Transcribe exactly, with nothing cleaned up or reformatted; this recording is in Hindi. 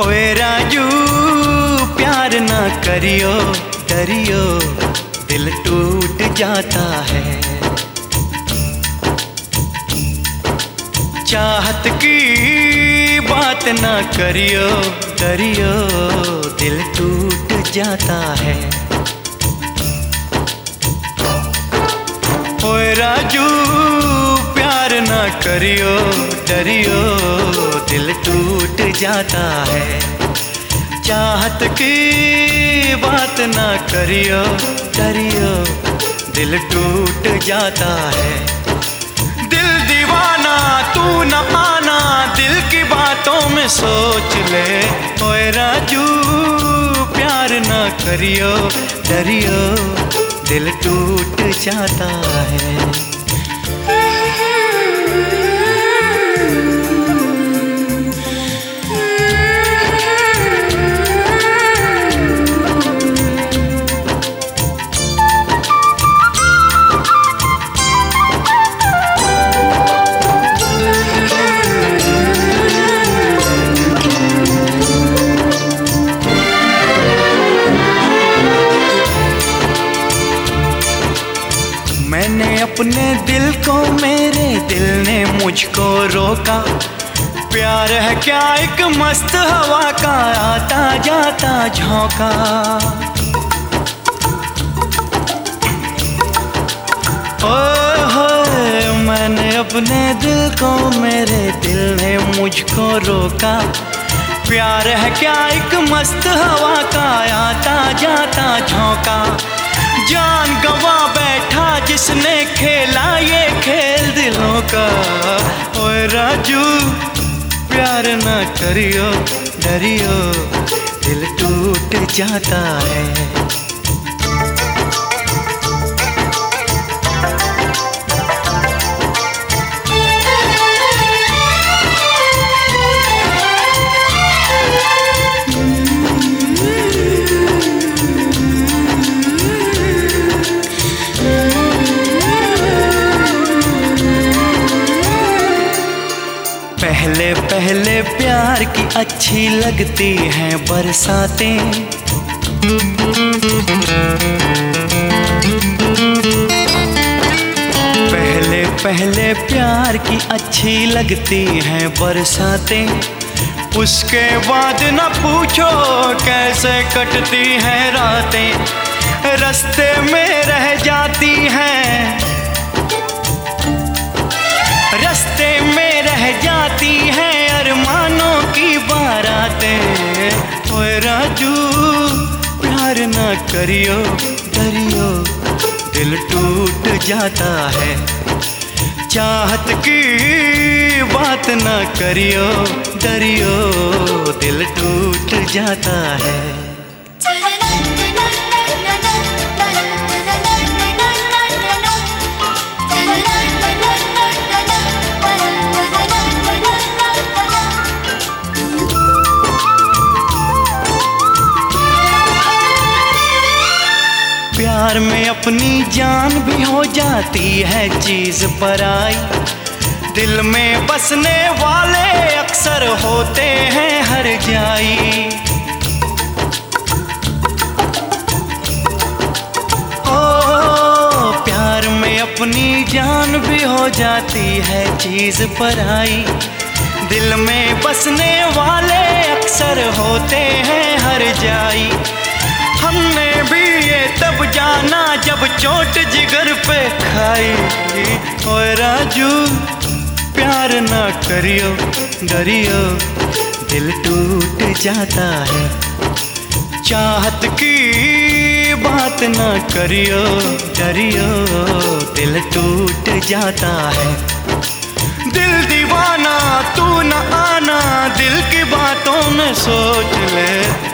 ओए राजू प्यार ना करियो, डरियो दिल टूट जाता है। चाहत की बात ना करियो, डरियो दिल टूट जाता है। ओए राजू प्यार ना करियो, डरियो दिल टूट जाता है। चाहत की बात ना करियो, डरियो दिल टूट जाता है। दिल दीवाना तू न आना, दिल की बातों में सोच ले। ओए राजू प्यार ना करियो, डरियो दिल टूट जाता है। मैंने अपने दिल को, मेरे दिल ने मुझको रोका। प्यार है क्या एक मस्त हवा का आता जाता झोंका। ओए होए मैंने अपने दिल को, मेरे दिल ने मुझको रोका। प्यार है क्या एक मस्त हवा का आता जाता झोंका। जान गवा बैठा जिसने खेला ये खेल दिलों का। ओए राजू प्यार ना करियो, डरियो दिल टूट जाता है। पहले पहले प्यार की अच्छी लगती हैं बरसातें। पहले पहले प्यार की अच्छी लगती हैं बरसातें। उसके बाद न पूछो कैसे कटती हैं रातें। रास्ते में रह जाती हैं, रास्ते में रह जाती हैं अरमानों की बारातें। ओए राजू प्यार ना करियो, डरियो दिल टूट जाता है। चाहत की बात ना करियो, डरियो दिल टूट जाता है। प्यार में अपनी जान भी हो जाती है चीज पराई। दिल में बसने वाले अक्सर होते हैं हर जाई। ओ प्यार में अपनी जान भी हो जाती है चीज पराई। दिल में बसने वाले अक्सर होते हैं हर जाई। हमने भी ये तब जाना जब चोट जिगर पे खाई। ओए राजू प्यार ना करियो, डरियो दिल टूट जाता है। चाहत की बात ना करियो, डरियो दिल टूट जाता है। दिल दीवाना तू न आना, दिल की बातों में सोच ले।